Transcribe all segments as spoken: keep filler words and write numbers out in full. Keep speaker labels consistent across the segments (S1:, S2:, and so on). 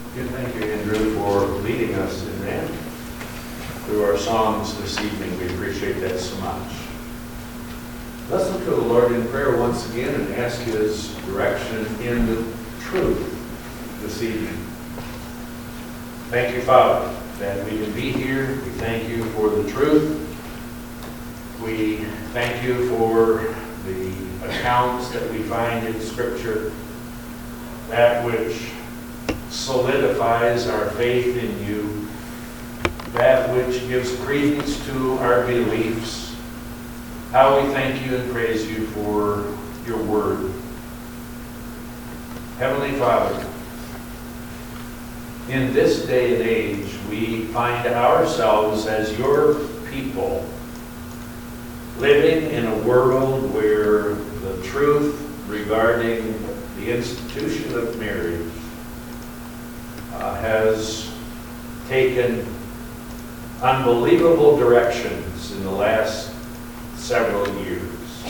S1: Good, thank you, Andrew, for leading us in that through our songs this evening. We appreciate that so much. Let's look to the Lord in prayer once again and ask His direction in the truth this evening. Thank you, Father, that we can be here. We thank you for the truth. We thank you for the accounts that we find in Scripture, that which solidifies our faith in you, that which gives credence to our beliefs. How we thank you and praise you for your word. Heavenly Father, in this day and age, we find ourselves as your people, living in a world where the truth regarding the institution of marriage uh, has taken unbelievable directions in the last several years.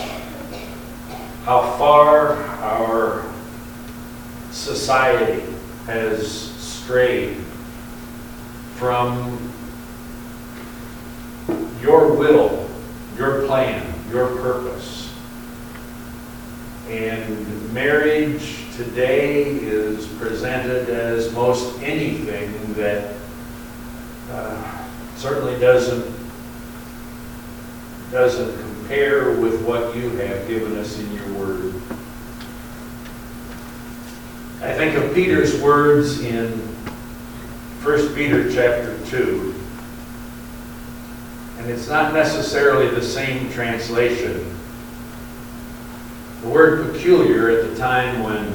S1: How far our society has strayed from your will, your plan, your purpose. And marriage today is presented as most anything that uh, certainly doesn't doesn't compare with what you have given us in your word. I think of Peter's words in First Peter chapter two. And it's not necessarily the same translation. The word peculiar at the time when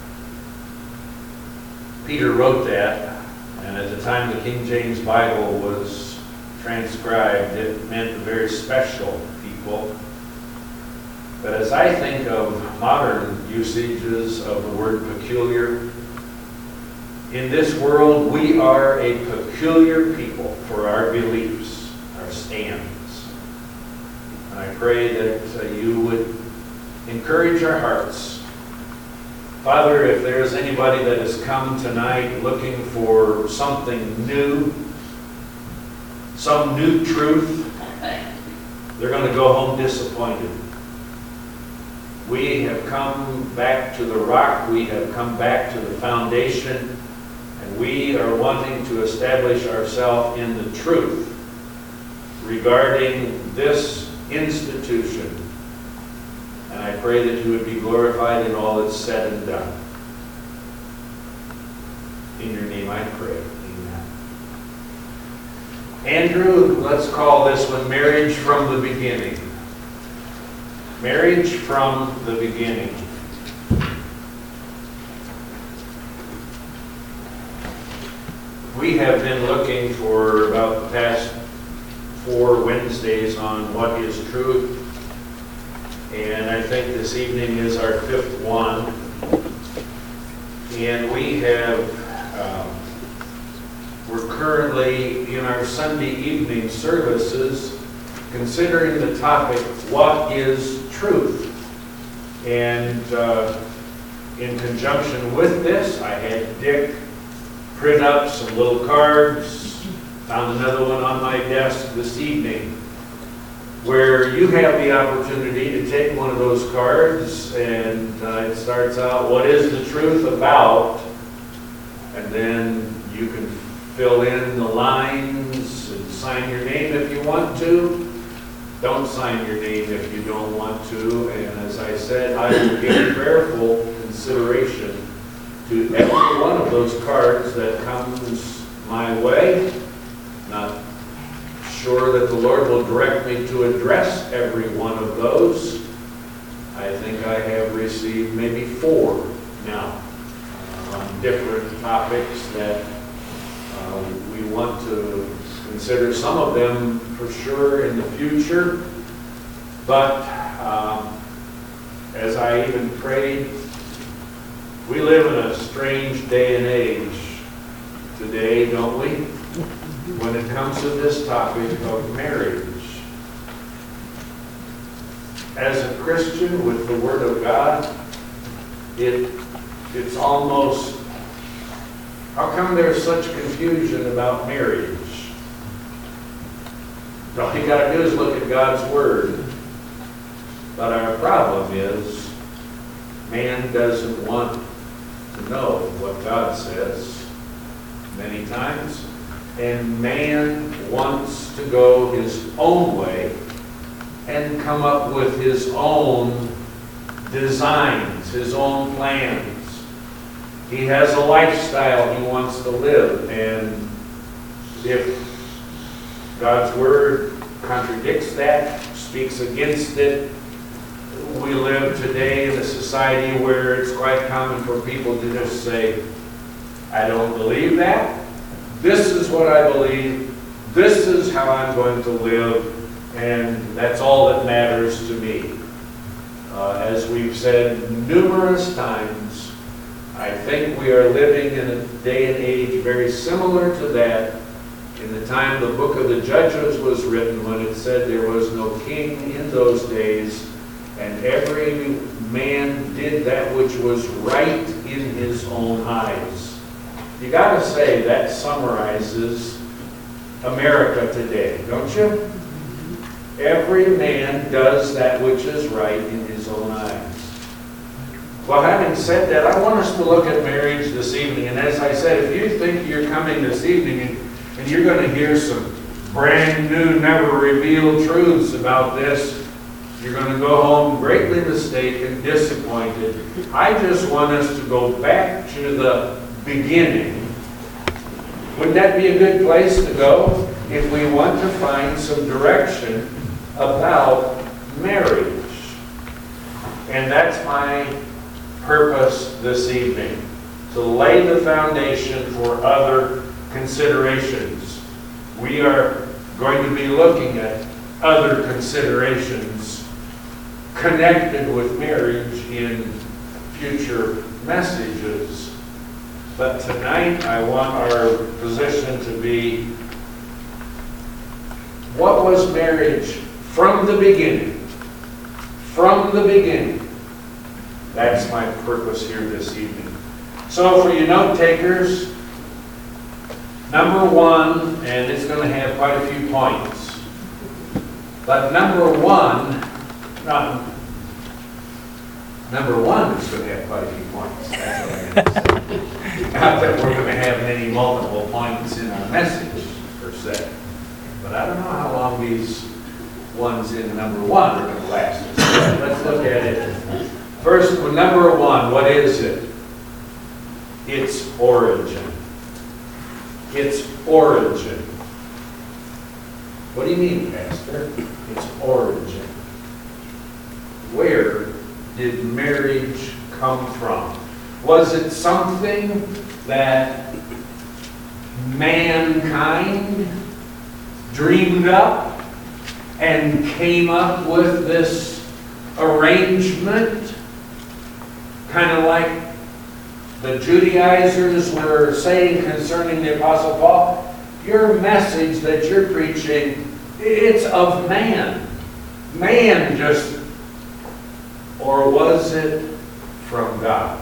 S1: Peter wrote that, and at the time the King James Bible was transcribed, it meant a very special people. But as I think of modern usages of the word peculiar, in this world we are a peculiar people for our beliefs, our stands. And I pray that uh, you would encourage our hearts. Father, if there is anybody that has come tonight looking for something new, some new truth, they're going to go home disappointed. We have come back to the rock. We have come back to the foundation. And we are wanting to establish ourselves in the truth regarding this institution. And I pray that you would be glorified in all that's said and done. In your name I pray. Amen. Andrew, let's call this one Marriage from the Beginning. Marriage from the Beginning. We have been looking for about the past four Wednesdays on what is truth. And I think this evening is our fifth one. And we have, um, we're currently in our Sunday evening services considering the topic, what is truth? And uh, in conjunction with this, I had Dick print up some little cards, found another one on my desk this evening, where you have the opportunity to take one of those cards and uh, it starts out, what is the truth about? And then you can fill in the lines and sign your name if you want to. Don't sign your name if you don't want to. And as I said, I will give prayerful consideration to every one of those cards that comes my way. Not sure that the Lord will direct me to address every one of those. I think I have received maybe four now uh, on different topics that uh, we want to consider. Some of them for sure in the future, but um, as I even prayed, we live in a strange day and age today, don't we? When it comes to this topic of marriage. As a Christian with the Word of God, it it's almost How come there's such confusion about marriage? All you got to do is look at God's Word. But our problem is, man doesn't want to know what God says many times. And man wants to go his own way and come up with his own designs, his own plans. He has a lifestyle he wants to live, and if God's Word contradicts that, speaks against it, we live today in a society where it's quite common for people to just say, I don't believe that. This is what I believe. This is how I'm going to live, and that's all that matters to me. Uh, as we've said numerous times, I think we are living in a day and age very similar to that in the time the book of the Judges was written, when it said there was no king in those days, and every man did that which was right in his own eyes. You got to say that summarizes America today, don't you? Every man does that which is right in his own eyes. Well, having said that, I want us to look at marriage this evening. And as I said, if you think you're coming this evening and, and you're going to hear some brand new, never revealed truths about this, you're going to go home greatly mistaken, disappointed. I just want us to go back to the beginning. Wouldn't that be a good place to go if we want to find some direction about marriage? And that's my purpose this evening, to lay the foundation for other considerations. We are going to be looking at other considerations connected with marriage in future messages. But tonight I want our position to be, what was marriage from the beginning? From the beginning. That's my purpose here this evening. So for you note takers, number one, and it's going to have quite a few points, but number one, not, number one is going to have quite a few points. That's what I'm going to say. Not that we're going to have any multiple points in our message, per se. But I don't know how long these ones in number one are going to last. Let's look at it. First, number one, what is it? Its origin. Its origin. What do you mean, Pastor? Its origin. Where did marriage come from? Was it something that mankind dreamed up and came up with this arrangement? Kind of like the Judaizers were saying concerning the Apostle Paul, your message that you're preaching, it's of man. Man just, or was it from God?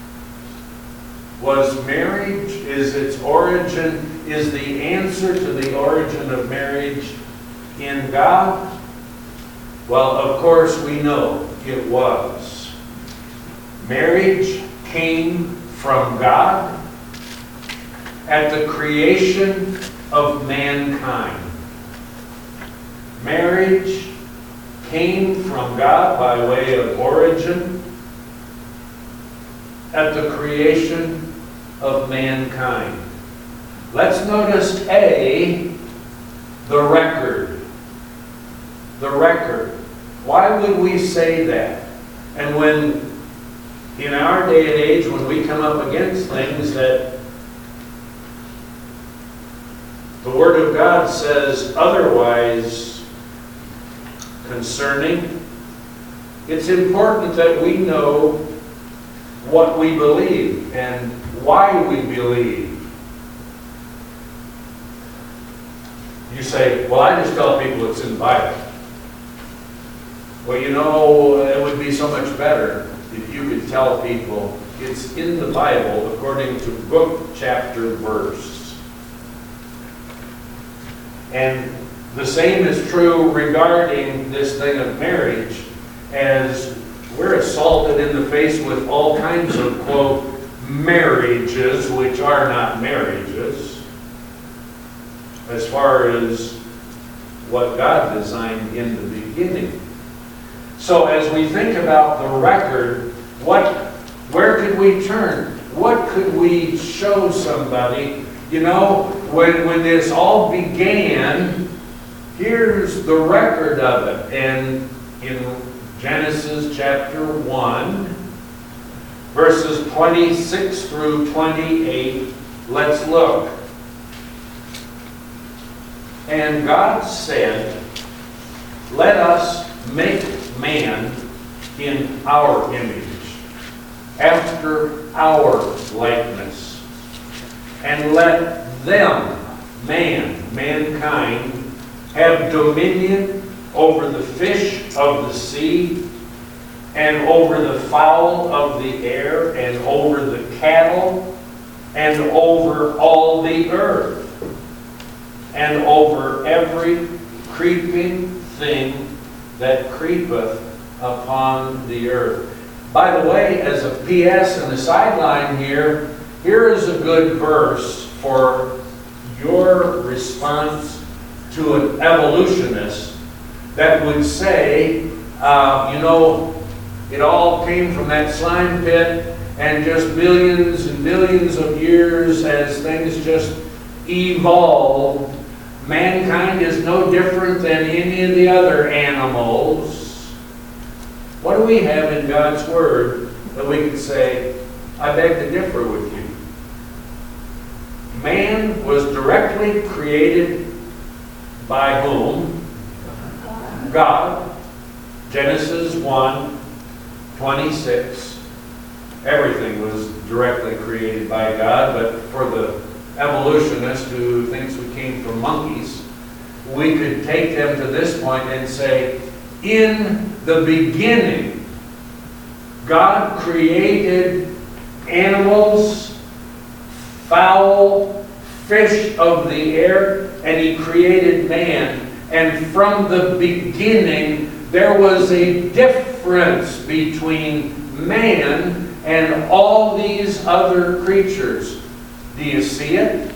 S1: Was marriage, is its origin, is the answer to the origin of marriage in God? Well, of course we know it was. Marriage came from God at the creation of mankind. Marriage came from God by way of origin at the creation of mankind. Let's notice A, the record. The record. Why would we say that? And when in our day and age, when we come up against things that the Word of God says otherwise concerning, it's important that we know what we believe and why we believe. You say, well, I just tell people it's in the Bible. Well, you know, it would be so much better if you could tell people It's in the Bible according to book, chapter, verse. And the same is true regarding this thing of marriage, as we're assaulted in the face with all kinds of, quote, marriages, which are not marriages, as far as what God designed in the beginning. So as we think about the record, what, where could we turn? What could we show somebody? You know, when, when this all began, here's the record of it. And in Genesis chapter one, verses twenty-six through twenty-eight, let's look. And God said, let us make man in our image, after our likeness, and let them, man, mankind, have dominion over the fish of the sea, and over the fowl of the air, and over the cattle, and over all the earth, and over every creeping thing that creepeth upon the earth. By the way, as a P S and a sideline here, here is a good verse for your response to an evolutionist that would say, uh, you know, it all came from that slime pit, and just millions and millions of years as things just evolved, mankind is no different than any of the other animals. What do we have in God's Word that we can say, I beg to differ with you? Man was directly created by whom? God. Genesis one, twenty-six. Everything was directly created by God, but for the evolutionist who thinks we came from monkeys, we could take them to this point and say, in the beginning, God created animals, fowl, fish of the air, and He created man. And from the beginning, there was a difference between man and all these other creatures. Do you see it?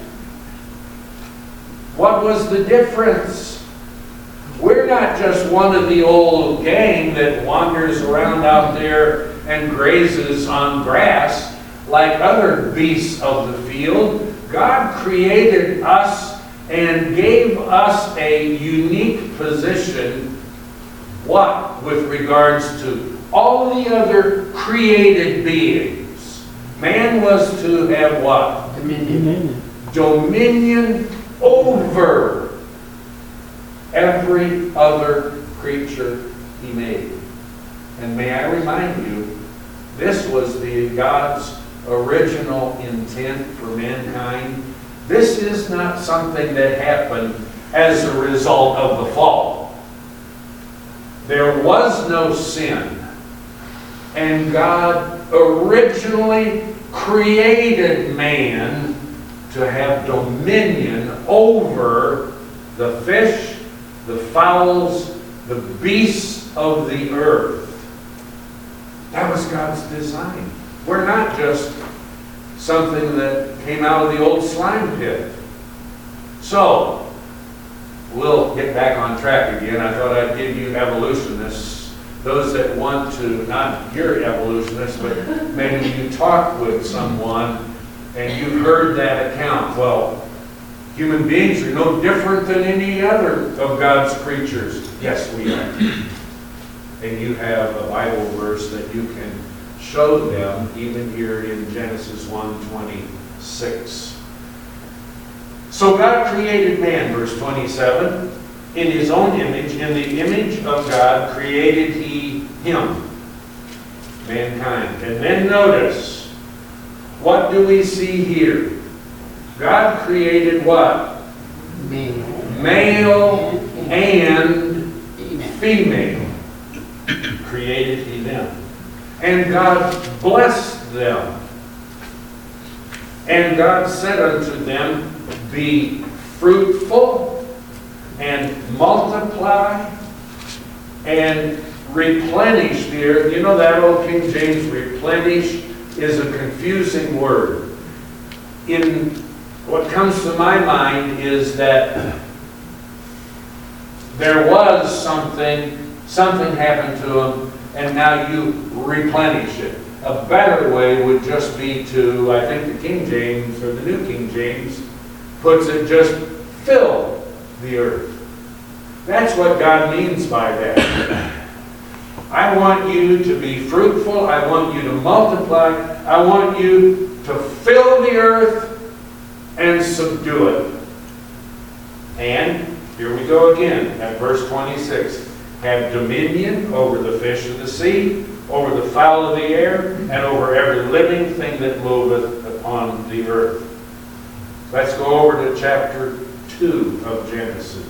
S1: What was the difference? We're not just one of the old gang that wanders around out there and grazes on grass like other beasts of the field. God created us and gave us a unique position. What? With regards to all the other created beings. Man was to have what?
S2: Dominion.
S1: Dominion over every other creature He made. And may I remind you, this was the God's original intent for mankind. This is not something that happened as a result of the fall. There was no sin. And God originally created man to have dominion over the fish, the fowls, the beasts of the earth. That was God's design. We're not just something that came out of the old slime pit. So, we'll get back on track again. I thought I'd give you evolutionists, those that want to, not your evolutionists, but maybe you talk with someone and you've heard that account. Well, human beings are no different than any other of God's creatures. Yes, we are. And you have a Bible verse that you can show them, even here in Genesis one twenty-six. So God created man, verse twenty-seven, in His own image. In the image of God created He him, mankind. And then notice, what do we see here? God created what?
S2: Male.
S1: Male and female. Created He them. And God blessed blessed them. And God said unto them, be fruitful and multiply and replenish the earth. You know that old King James, replenish, is a confusing word. In what comes to my mind is that there was something, something happened to them, and now you replenish it. A better way would just be to, I think the King James, or the New King James, puts it just fill the earth. That's what God means by that. I want you to be fruitful. I want you to multiply. I want you to fill the earth and subdue it. And here we go again at verse twenty-six. Have dominion over the fish of the sea, over the fowl of the air, and over every living thing that moveth upon the earth. Let's go over to chapter two of Genesis.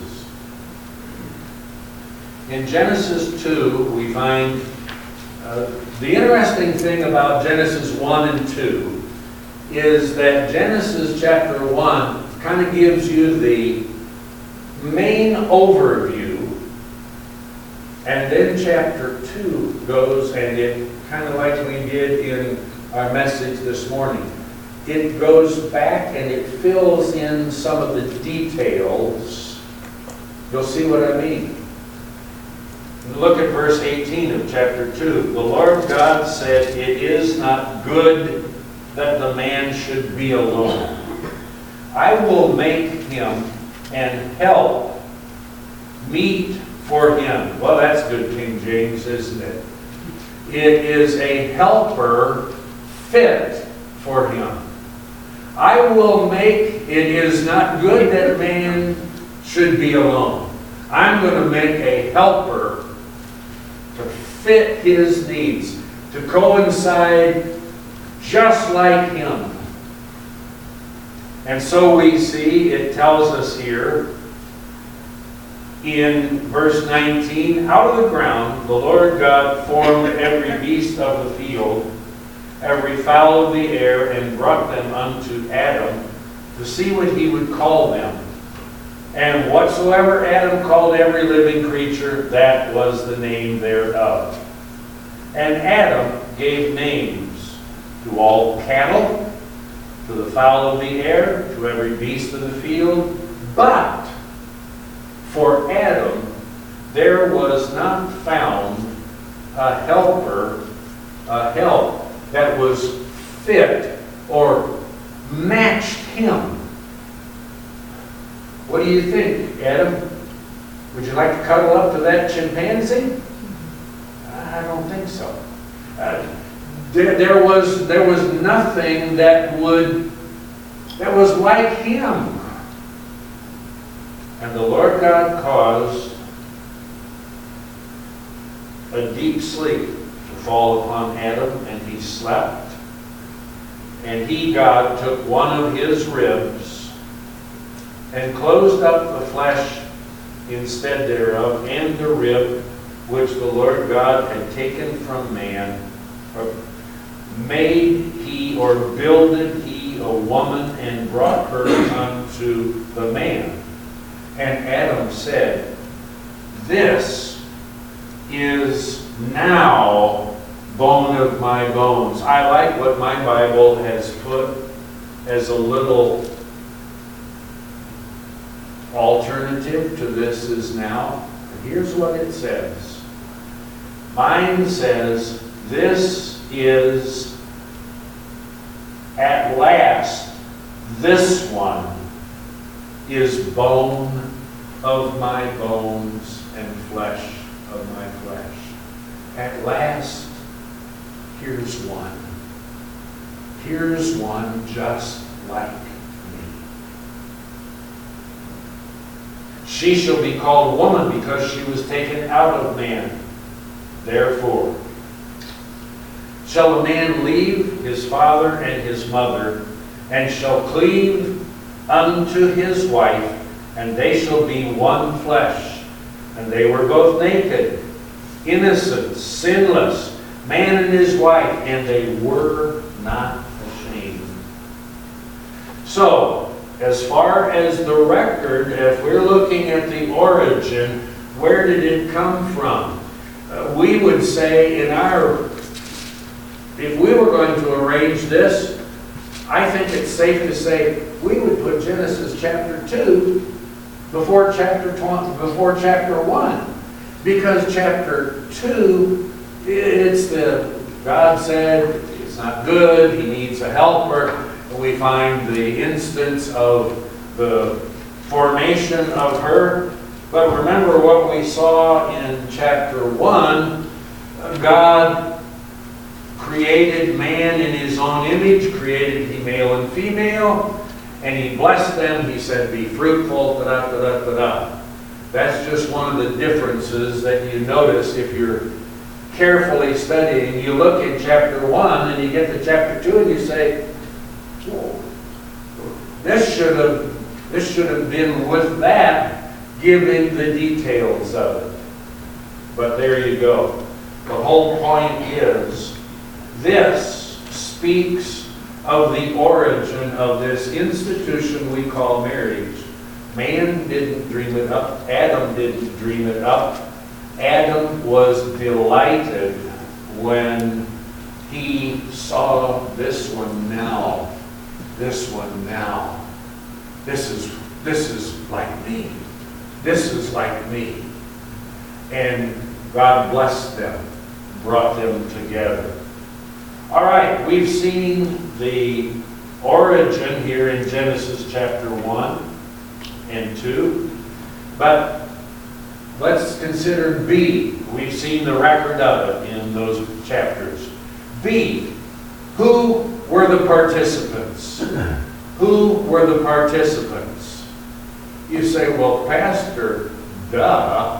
S1: In Genesis two, we find uh, the interesting thing about Genesis one and two is that Genesis chapter one kind of gives you the main overview, and then chapter two goes, and it kind of like we did in our message this morning, it goes back and it fills in some of the details. You'll see what I mean. Look at verse eighteen of chapter two. The Lord God said, it is not good that the man should be alone. I will make him and help meet for him. Well, that's good, King James, isn't it? It is a helper fit for him. I will make, it is not good that man should be alone. I'm going to make a helper to fit his needs, to coincide just like him. And so we see, it tells us here in verse nineteen, out of the ground the Lord God formed every beast of the field, every fowl of the air, and brought them unto Adam to see what he would call them. And whatsoever Adam called every living creature, that was the name thereof. And Adam gave names to all cattle, to the fowl of the air, to every beast of the field. But for Adam there was not found a helper, a help that was fit or matched him. What do you think, Adam? Would you like to cuddle up to that chimpanzee? I don't think so. Uh, there, there was there was nothing that would that was like him. And the Lord God caused a deep sleep to fall upon Adam, and he slept. And he, God, took one of his ribs and closed up the flesh instead thereof, and the rib which the Lord God had taken from man, or made he or builded he a woman, and brought her unto the man. And Adam said, this is now bone of my bones. I like what my Bible has put as a little alternative to this is now. Here's what it says. Mine says, this is at last, this one is bone of my bones and flesh of my flesh. At last, here's one. Here's one just like me. She shall be called woman because she was taken out of man. Therefore, shall a man leave his father and his mother, and shall cleave unto his wife, and they shall be one flesh. And they were both naked, innocent, sinless, man and his wife, and they were not ashamed. So, as far as the record, if we're looking at the origin, where did it come from? Uh, we would say in our, if we were going to arrange this, I think it's safe to say we would put Genesis chapter two before chapter twenty, before chapter one, because chapter two, it's the God said it's not good. He needs a helper. We find the instance of the formation of her. But remember what we saw in chapter one. God created man in his own image, created he male and female, and he blessed them. He said, be fruitful, da da da da da. That's just one of the differences that you notice if you're carefully studying. You look in chapter one and you get to chapter two and you say, whoa, this should have this should have been with that, giving the details of it. But there you go. The whole point is, this speaks of the origin of this institution we call marriage. Man didn't dream it up. Adam didn't dream it up. Adam was delighted when he saw this one now. This one now. This is, this is like me. This is like me. And God blessed them, brought them together. All right, we've seen the origin here in Genesis chapter one and two. But let's consider B. We've seen the record of it in those chapters. B. Who were the participants? Who were the participants? You say, well, Pastor, duh.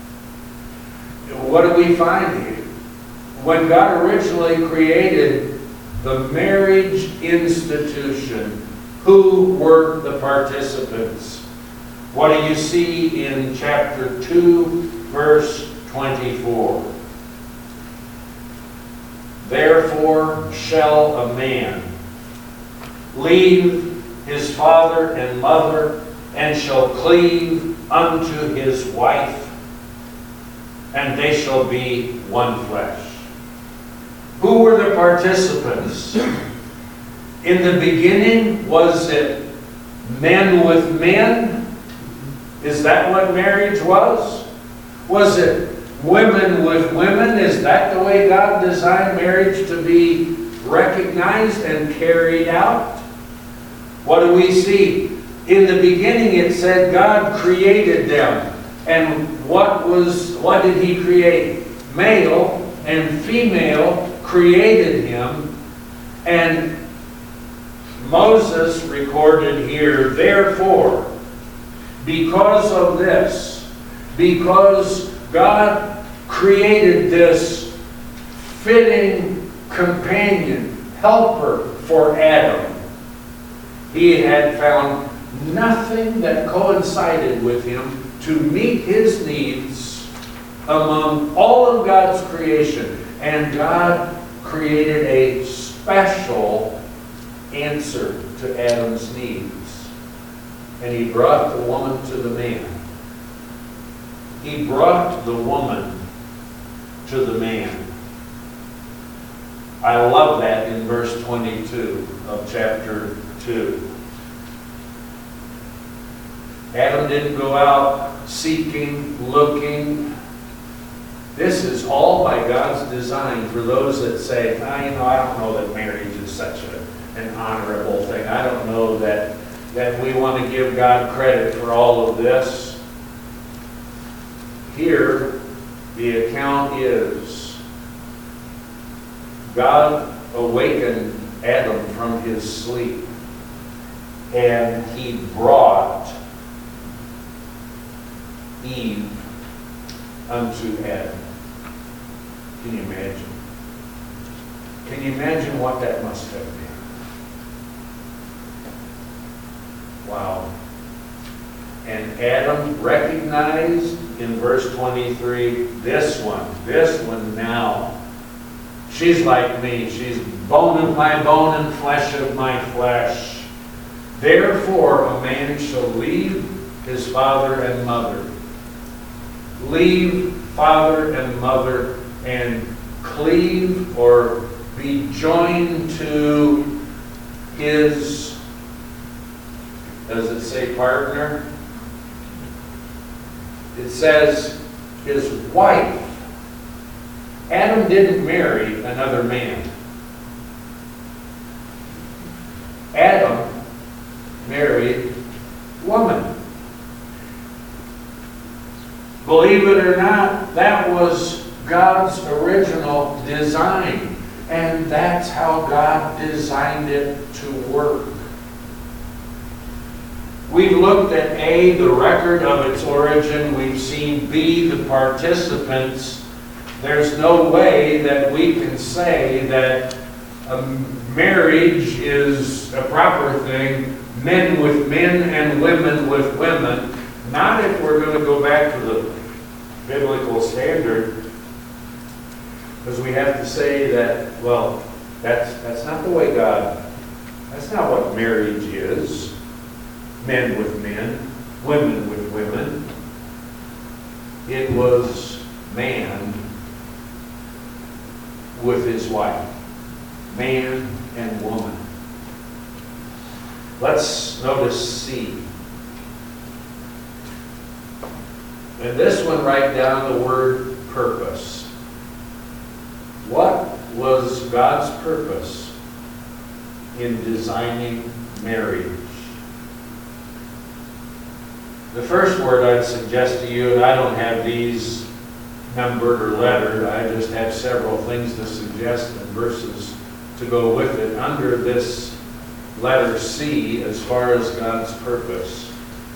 S1: What do we find here? When God originally created the marriage institution, who were the participants? What do you see in chapter two, verse twenty-four? Therefore shall a man leave his father and mother, and shall cleave unto his wife, and they shall be one flesh. Who were the participants? In the beginning, was it men with men? Is that what marriage was? Was it women with women? Is that the way God designed marriage to be recognized and carried out? What do we see? In the beginning it said God created them. And what was what did he create? Male and female created him. And Moses recorded here, therefore, because of this, because God created this fitting companion, helper for Adam, he had found nothing that coincided with him to meet his needs among all of God's creation. And God created a special answer to Adam's needs. And he brought the woman to the man. He brought the woman to the man. I love that in verse twenty-two of chapter two. Adam didn't go out seeking, looking. This is all by God's design for those that say, ah, you know, I don't know that marriage is such a, an honorable thing. I don't know that, that we want to give God credit for all of this. Here, the account is God awakened Adam from his sleep, and he brought Eve unto Adam. Can you imagine? Can you imagine what that must have been? Wow. And Adam recognized in verse twenty-three, this one, this one now She's like me. She's bone of my bone and flesh of my flesh. Therefore, a man shall leave his father and mother. Leave father and mother and cleave or be joined to his, does it say partner? It says his wife. Adam didn't marry another man. Adam married woman. Believe it or not, that was God's original design. And that's how God designed it to work. We've looked at A, the record of its origin. We've seen B, the participants. There's no way that we can say that a marriage is a proper thing, men with men and women with women. Not if we're going to go back to the biblical standard. Because we have to say that, well, that's, that's not the way God, that's not what marriage is. Men with men, women with women. It was man with his wife. Man and woman. Let's notice C. And this one, write down the word purpose. What was God's purpose in designing marriage? The first word I'd suggest to you, and I don't have these numbered or lettered, I just have several things to suggest and verses to go with it under this letter C as far as God's purpose.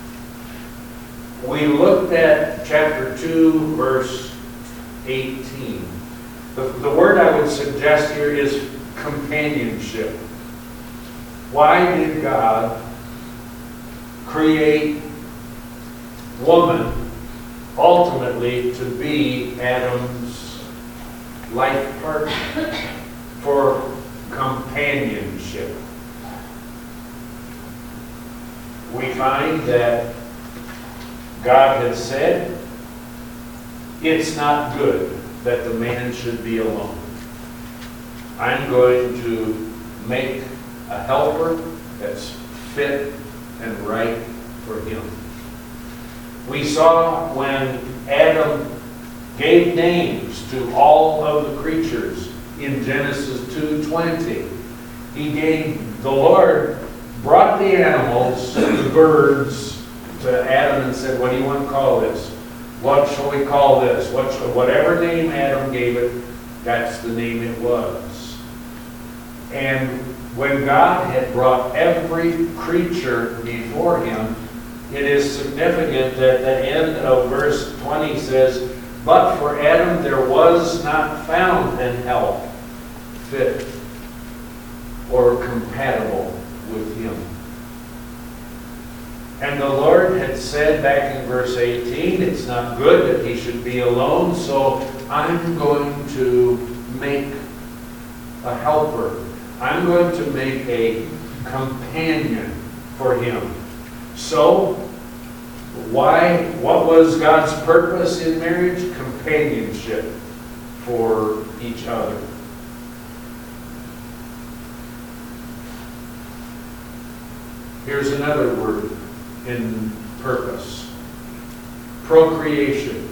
S1: We looked at chapter two, verse eighteen. The, the word I would suggest here is companionship. Why did God create woman ultimately to be Adam's life partner for companionship? We find that God had said, it's not good that the man should be alone. I'm going to make a helper that's fit and right for him. We saw when Adam gave names to all of the creatures in Genesis two twenty. He gave, the Lord brought the animals, the birds, to Adam and said, what do you want to call this? What shall we call this? What shall, whatever name Adam gave it, that's the name it was. And when God had brought every creature before him, it is significant that the end of verse twenty says, but for Adam there was not found an help fit or compatible with him. And the Lord had said back in verse eighteen, it's not good that he should be alone, so I'm going to make a helper. I'm going to make a companion for him. So, why, what was God's purpose in marriage? Companionship for each other. Here's another word in purpose. Procreation.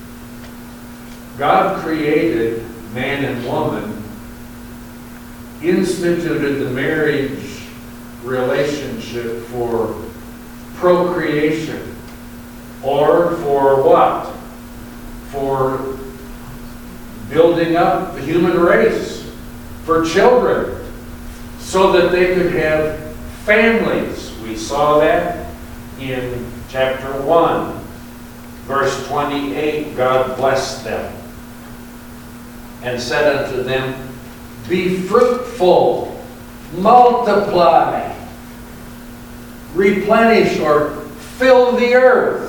S1: God created man and woman, instituted the marriage relationship for procreation. Or for what? For building up the human race. For children. So that they could have families. We saw that in chapter one. Verse twenty-eight, God blessed them and said unto them, be fruitful, multiply, replenish or fill the earth.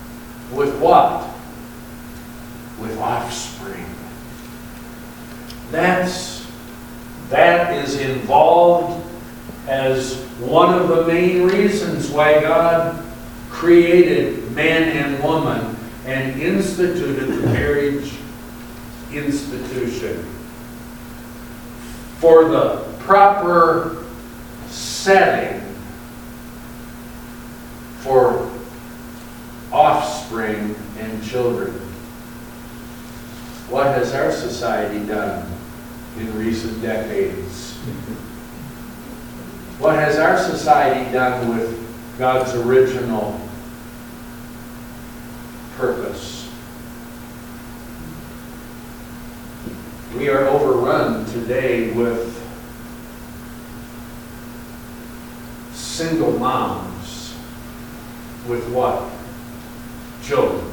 S1: With what? With offspring. That's, that is involved as one of the main reasons why God created man and woman and instituted the marriage institution for the proper setting for offspring and children. What has our society done in recent decades? What has our society done with God's original purpose? We are overrun today with single moms. With what? Children.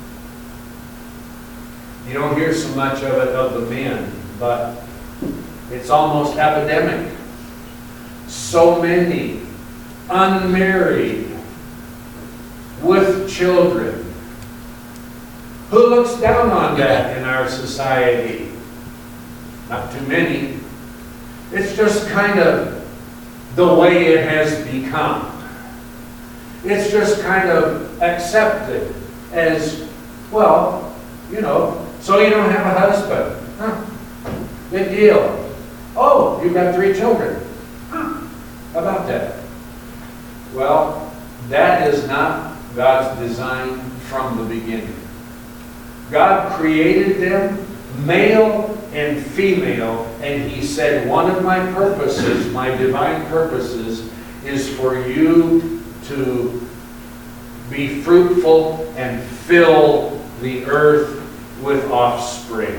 S1: You don't hear so much of it of the men, but it's almost epidemic. So many unmarried with children. Who looks down on that in our society? Not too many. It's just kind of the way it has become. It's just kind of accepted as, well, you know, so you don't have a husband. Huh. Big deal. Oh, you've got three children. Huh. How about that? Well, that is not God's design from the beginning. God created them male and female, and He said, one of my purposes, my divine purposes, is for you to be fruitful and fill the earth with offspring.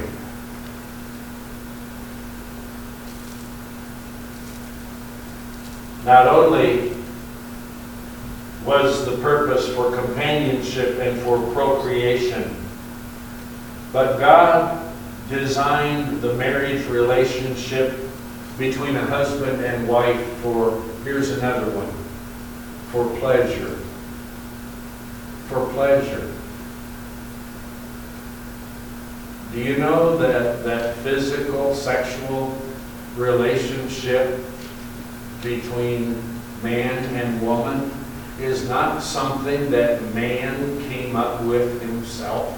S1: Not only was the purpose for companionship and for procreation, but God designed the marriage relationship between a husband and wife for, here's another one, for pleasure. For pleasure. Do you know that that physical, sexual relationship between man and woman is not something that man came up with himself?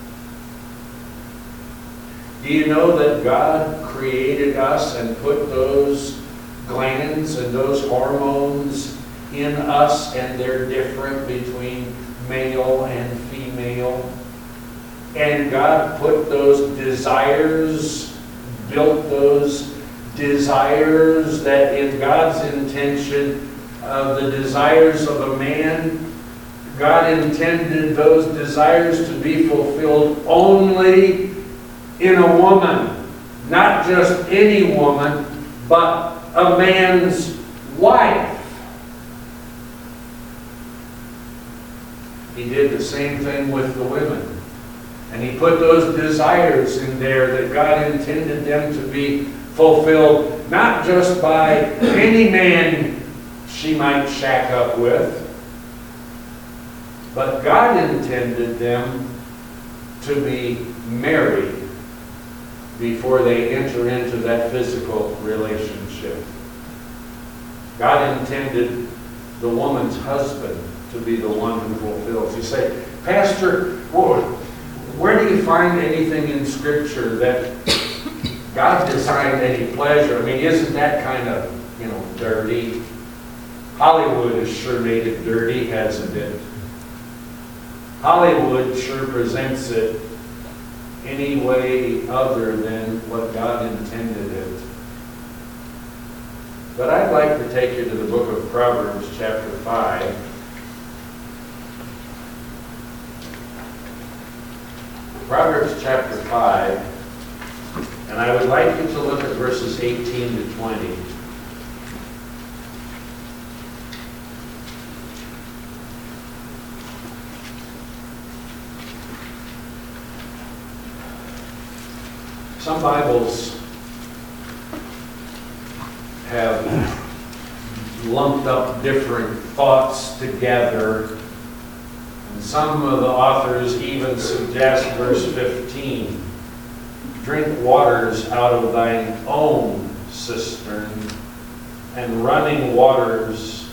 S1: Do you know that God created us and put those glands and those hormones in us, and they're different between male and female? And God put those desires, built those desires that in God's intention, uh, the desires of a man, God intended those desires to be fulfilled only in a woman. Not just any woman, but a man's wife. He did the same thing with the women. And He put those desires in there that God intended them to be fulfilled, not just by any man she might shack up with, but God intended them to be married before they enter into that physical relationship. God intended the woman's husband to be the one who fulfills. You say, Pastor, where do you find anything in Scripture that God designed any pleasure? I mean, isn't that kind of, you know, dirty? Hollywood has sure made it dirty, hasn't it? Hollywood sure presents it any way other than what God intended it. But I'd like to take you to the book of Proverbs, chapter five. Proverbs chapter five, and I would like you to look at verses eighteen to twenty. Some Bibles have lumped up different thoughts together, and some of the authors even suggest verse fifteen drink waters out of thine own cistern, and running waters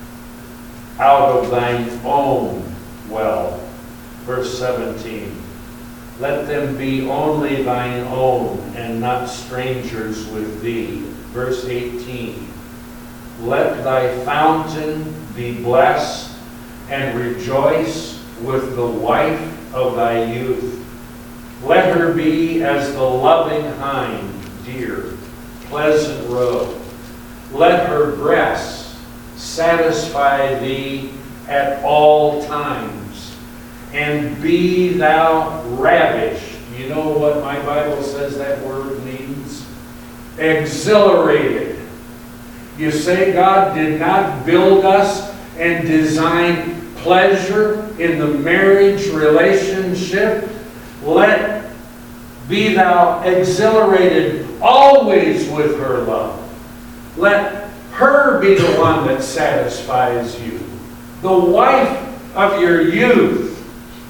S1: out of thine own well. Verse seventeen, let them be only thine own, and not strangers with thee. Verse eighteen, let thy fountain be blessed, and rejoice with the wife of thy youth. Let her be as the loving hind, dear, pleasant roe. Let her breasts satisfy thee at all times, and be thou ravished. You know what my Bible says that word means? Exhilarated. You say God did not build us and design pleasure in the marriage relationship? Let be thou exhilarated always with her love. Let her be the one that satisfies you, the wife of your youth.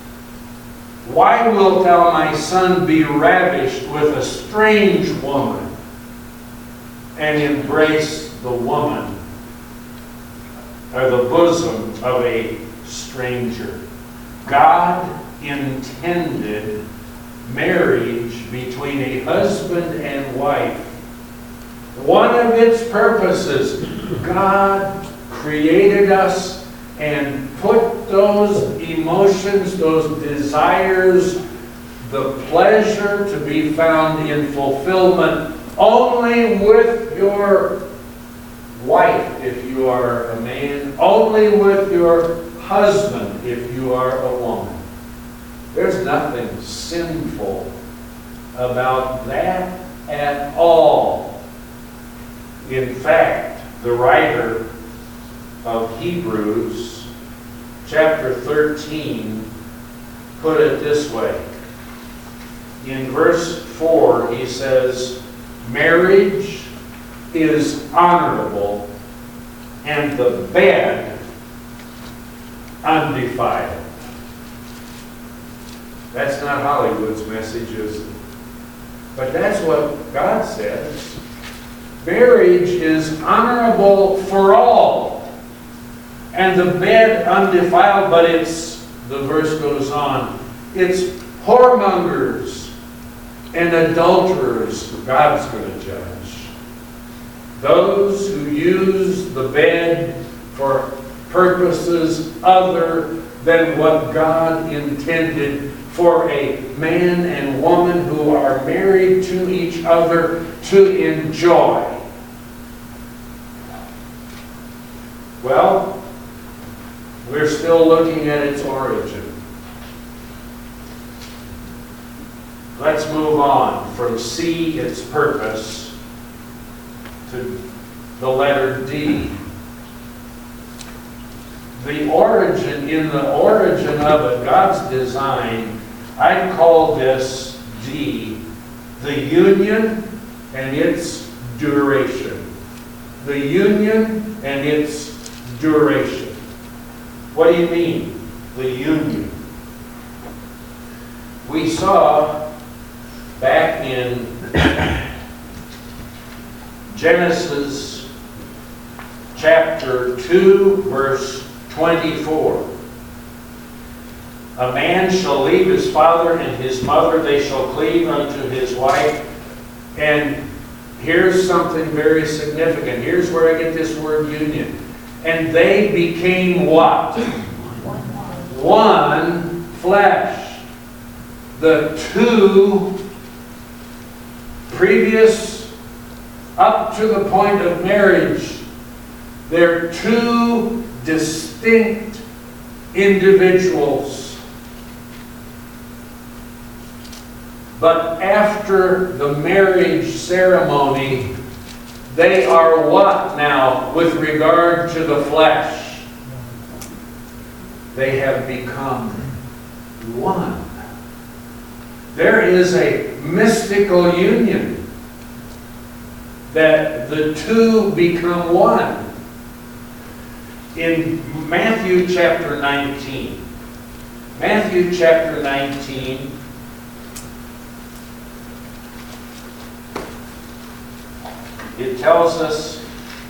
S1: Why wilt thou, my son, be ravished with a strange woman, and embrace the woman, or the bosom of a stranger? God intended marriage between a husband and wife. One of its purposes, God created us and put those emotions, those desires, the pleasure to be found in fulfillment only with your wife if you are a man, only with your husband if you are a woman. There's nothing sinful about that at all. In fact, the writer of Hebrews, chapter thirteen, put it this way. In verse four, he says, marriage is honorable, and the bed undefiled. That's not Hollywood's message, is it? But that's what God says. Marriage is honorable for all, and the bed undefiled, but it's, the verse goes on, it's whoremongers and adulterers God's going to judge. Those who use the bed for purposes other than what God intended for a man and woman who are married to each other to enjoy. Well, we're still looking at its origin. Let's move on from C, its purpose, to the letter D. The origin, in the origin of it, God's design, I'd call this D, the union and its duration. The union and its duration. What do you mean, the union? We saw back in Genesis chapter two, verse twenty-four. A man shall leave his father and his mother, they shall cleave unto his wife. And here's something very significant. Here's where I get this word union. And they became what? One flesh. The two previous, up to the point of marriage, they're two distinct individuals. But after the marriage ceremony, they are what now with regard to the flesh? They have become one. There is a mystical union that the two become one. In Matthew chapter nineteen, Matthew chapter nineteen, it tells us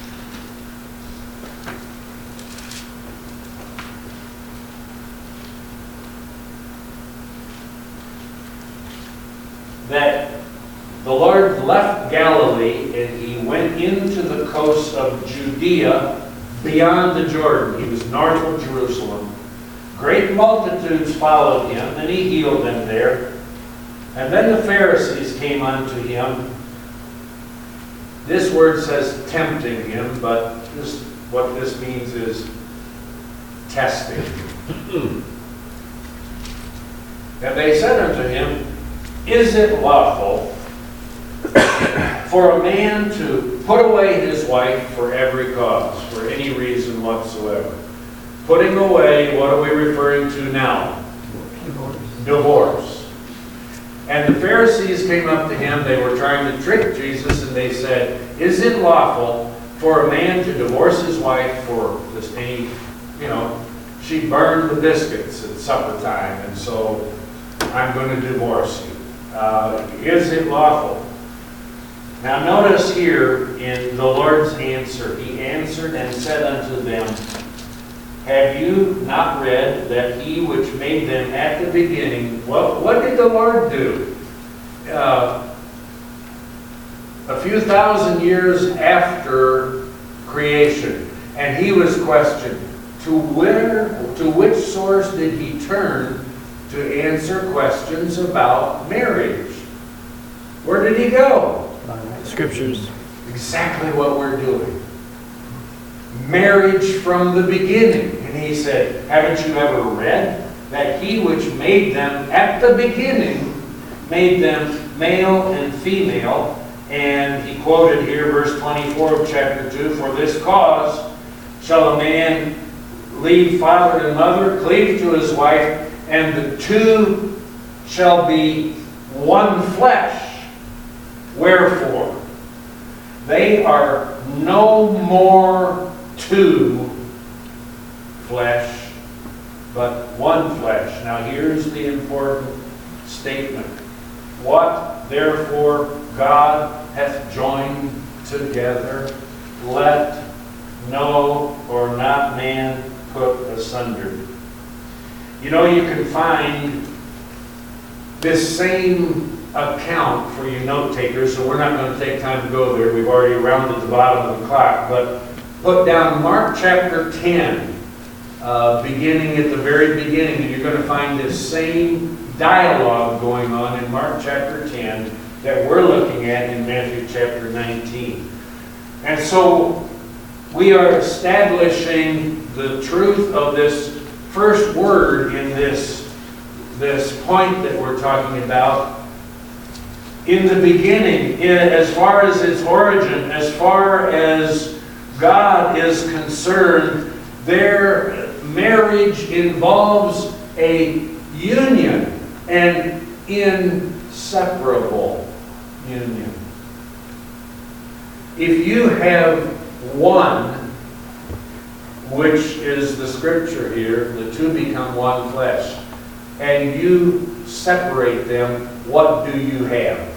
S1: that the Lord left Galilee and he went into the coast of Judea beyond the Jordan. He was north of Jerusalem. Great multitudes followed him, and he healed them there. And then the Pharisees came unto him. This word says tempting him, but this, what this means is testing. And they said unto him, Is it lawful for a man to put away his wife for every cause, for any reason whatsoever? Putting away, what are we referring to now?
S2: Divorce.
S1: Divorce. And the Pharisees came up to him, they were trying to trick Jesus, and they said, Is it lawful for a man to divorce his wife for just any, you know, she burned the biscuits at supper time, and so I'm going to divorce you. Uh, is it lawful? Now notice here in the Lord's answer, he answered and said unto them, Have you not read that he which made them at the beginning, well, what did the Lord do? Uh, a few thousand years after creation, and he was questioned, to where, to which source did he turn to answer questions about marriage? Where did he go?
S3: Scriptures.
S1: Exactly what we're doing. Marriage from the beginning. And he said, haven't you ever read that he which made them at the beginning made them male and female? And he quoted here verse twenty-four of chapter two, For this cause shall a man leave father and mother, cleave to his wife, and the two shall be one flesh. Wherefore, they are no more two flesh, but one flesh. Now here's the important statement. What therefore God hath joined together, let no or not man put asunder. You know, you can find this same account for you note takers, so we're not going to take time to go there. We've already rounded the bottom of the clock, but put down Mark chapter ten, uh, beginning at the very beginning, and you're going to find this same dialogue going on in Mark chapter ten that we're looking at in Matthew chapter nineteen. And so we are establishing the truth of this first word in this, this point that we're talking about. In the beginning, in, as far as its origin, as far as God is concerned, their marriage involves a union, an inseparable union. If you have one, which is the scripture here, the two become one flesh, and you separate them, what do you have?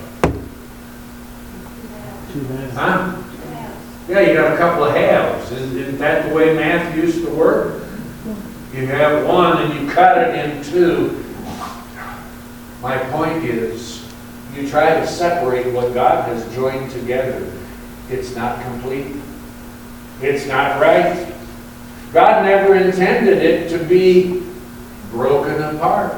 S2: Two halves.
S1: Huh? Yeah, you got a couple of halves. Isn't, isn't that the way math used to work? You have one and you cut it in two. My point is, you try to separate what God has joined together. It's not complete. It's not right. God never intended it to be broken apart.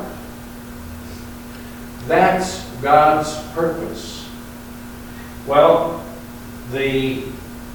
S1: That's God's purpose. Well, the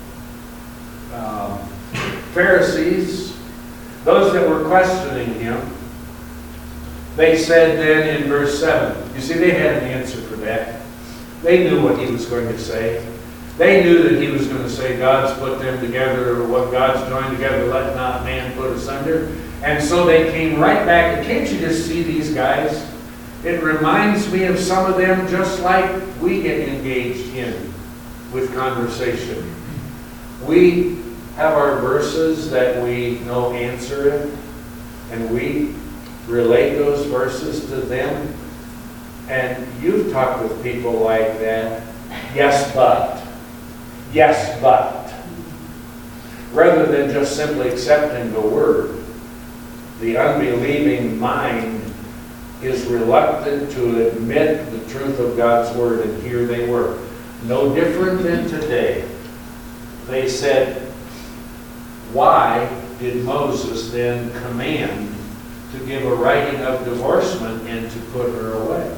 S1: um, Pharisees, those that were questioning him, they said then in verse seven, you see, they had an answer for that. They knew what he was going to say. They knew that he was going to say, God's put them together, or what God's joined together, let not man put asunder. And so they came right back. And can't you just see these guys? It reminds me of some of them just like we get engaged in with conversation. We have our verses that we know answer it, and we relate those verses to them. And you've talked with people like that. Yes, but. yes, but. Rather than just simply accepting the word, the unbelieving mind is reluctant to admit the truth of God's word, and here they were. No different than today. They said, why did Moses then command to give a writing of divorcement and to put her away?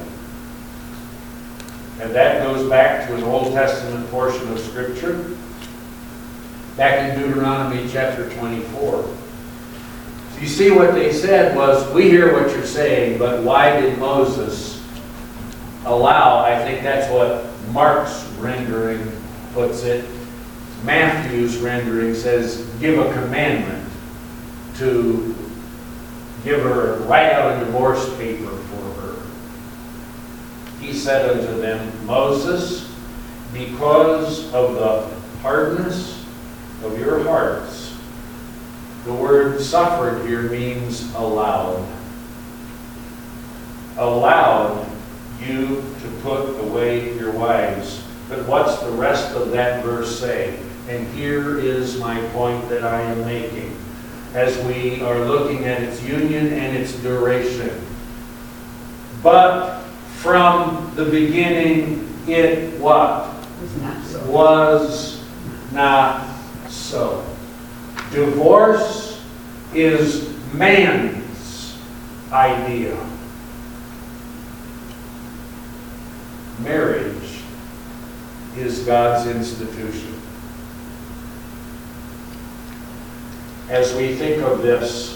S1: And that goes back to an Old Testament portion of Scripture, back in Deuteronomy chapter twenty-four. You see, what they said was, we hear what you're saying, but why did Moses allow? I think that's what Mark's rendering puts it. Matthew's rendering says, give a commandment to give her, write out a divorce paper for her. He said unto them, Moses, because of the hardness of your hearts. The word suffered here means allowed. Allowed you to put away your wives. But what's the rest of that verse say? And here is my point that I am making as we are looking at its union and its duration. But from the beginning it what?
S2: Was not so.
S1: Was not so. Divorce is man's idea. Marriage is God's institution. As we think of this,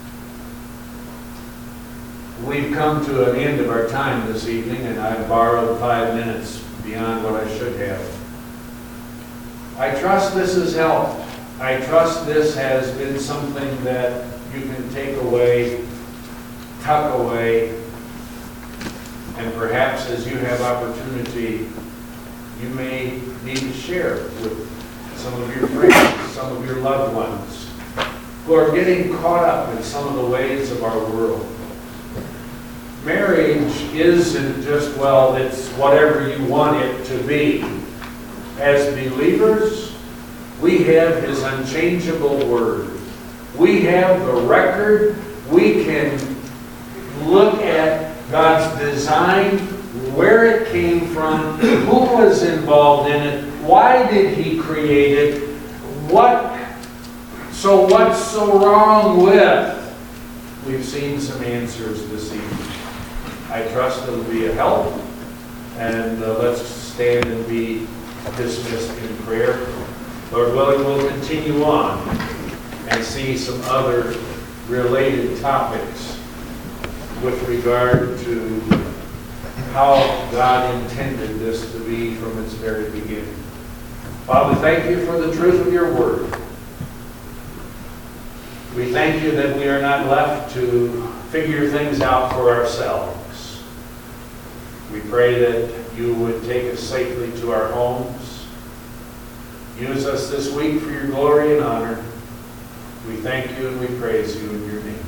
S1: we've come to an end of our time this evening, and I've borrowed five minutes beyond what I should have. I trust this has helped. I trust this has been something that you can take away, tuck away, and perhaps as you have opportunity, you may need to share with some of your friends, some of your loved ones, who are getting caught up in some of the ways of our world. Marriage isn't just, well, it's whatever you want it to be. As believers, we have His unchangeable Word. We have the record. We can look at God's design, where it came from, who was involved in it, why did He create it, what, so what's so wrong with? We've seen some answers this evening. I trust it'll be a help, and uh, let's stand and be dismissed in prayer. Lord willing, we'll continue on and see some other related topics with regard to how God intended this to be from its very beginning. Father, thank you for the truth of your word. We thank you that we are not left to figure things out for ourselves. We pray that you would take us safely to our homes. Use us this week for your glory and honor. We thank you and we praise you in your name.